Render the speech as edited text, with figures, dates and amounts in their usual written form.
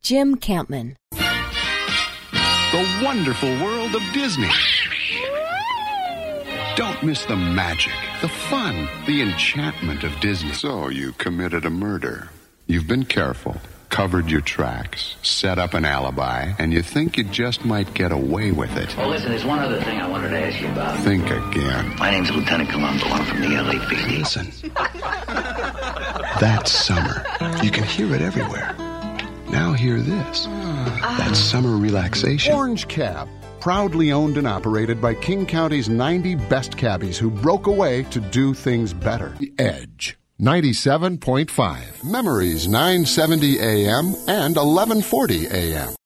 Jim Campman. The wonderful world of Disney. Don't miss the magic, the fun, the enchantment of Disney. So you committed a murder. You've been careful, covered your tracks, set up an alibi, and you think you just might get away with it. Well, listen, there's one other thing I wanted to ask you about. Think again. My name's Lieutenant Columbo. I'm from the LAPD. Listen. That summer. You can hear it everywhere. Now hear this. That summer relaxation. Orange Cab, proudly owned and operated by King County's 90 best cabbies who broke away to do things better. The Edge, 97.5. Memories 970 AM and 1140 AM.